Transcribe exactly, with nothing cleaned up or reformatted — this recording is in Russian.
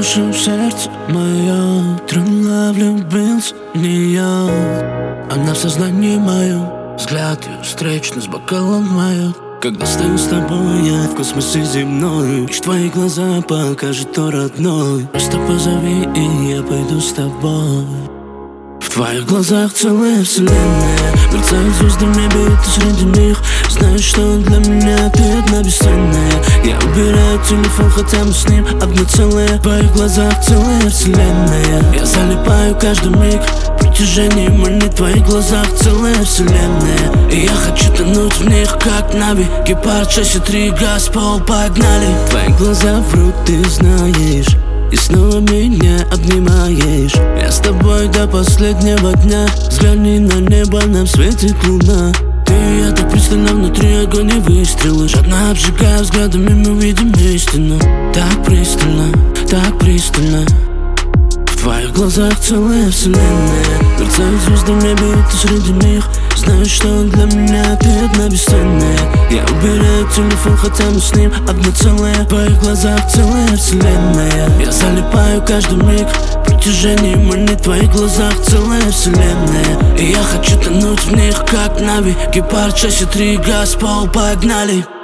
слушаю сердце мое, трудно влюбился не я. Она в сознании моем, взгляд ее встречный с бокалом моё. Когда стою с тобой, я в космосе земной. Лишь твои глаза покажут, то родной. Просто позови, и я пойду с тобой. В твоих глазах целая вселенная, мерцают звезды в небе, и ты среди них. Знаешь, что для меня ты одна бесценная. Я убираю телефон, хотя мы с ним одно целое. В твоих глазах целая вселенная. Я залипаю каждый миг, притяжение манит. В твоих глазах целая вселенная. И я хочу тонуть в них, как Нави. Гепард шесть и три, газ, пол, погнали. Твои глаза врут, ты знаешь, и снова меня обнимаешь. Я с тобой до последнего дня. Взгляни на небо, нам светит луна. Ты и я так пристально, внутри огонь и выстрелы. Жадно обжигая взглядами, мы видим истину. Так пристально, так пристально. В твоих глазах целая вселенная, мерцают звезды в небе, и ты среди них. Знаешь, что для меня ты одна бесценная. Я убираю телефон, хотя мы с ним одно целое. В твоих глазах целая вселенная. Я залипаю каждый миг, притяжение манит. В твоих глазах целая вселенная. И я хочу тонуть в них, как Нави. Гепард шесть и три, газ, пол, погнали.